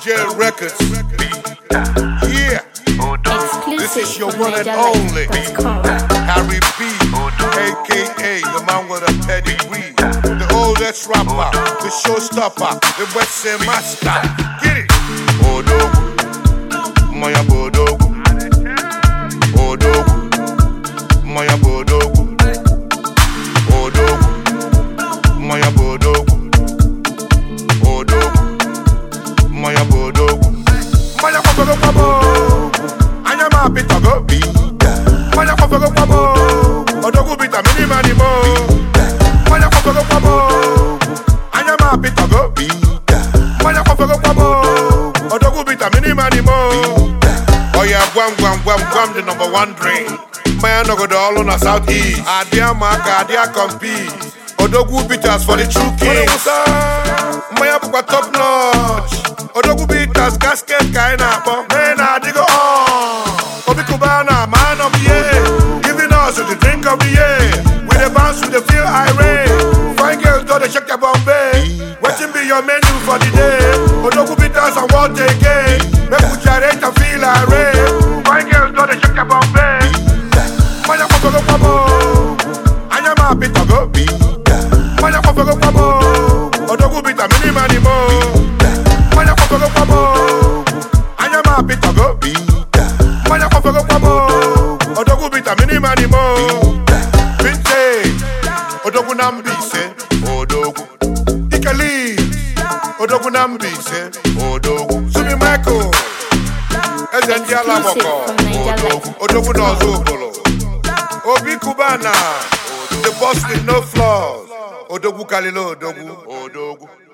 JJ Records. Yeah. This is your one and only Harry B, aka the man with a pedigree, the oldest rapper, the showstopper, the West End master. Get it. Odogu, Maya Bodogu, Odogu, Maya Bodogu, Odogu, Maya Bodogu, Odogu, Maya Bodogu, Maya Bodogu, Anyama Pitago, Maya Bodogu, Odogu Bita Mini Manimo, Maya Bodogu, Anyama Pitago, Maya Bodogu, Odogu Bita Mini Manimo. Oh yeah, guam, the number one drink. Maya no go all on the southeast. Adia Maka, Adia compete. Odogu Bitas for the true kings. Maya Bukwa top notch. Odogu Bitas casket kaina po. Mena digo on. Obi Kubana, man of the year. Giving us the drink of the year. With the bounce, with the feel irate. Fine girls got the shake your Bombay. Watching be your menu for the day. Odogu Bitas and what they get. Make you gyrate and feel irate. Fine girls got the shake your Bombay. Maya Kofogo Kwabo, Anyama Pitago, Maya Kofogo Kwabo, Odogu Bita Mini Manimo, Maya Kofogo Kwabo, Anyama Pitago, Maya Kofogo Kwabo, Odogu Bita Mini Manimo, Vintage, Odogu Nambise, Odogu, Ikali, Odogu Nambise, Odogu, Sumi Michael, Ezendia Laboko, Odogu Nozobolo. Obi Kubana, the boss with no flaws. Odogu Kalilo, Odogu.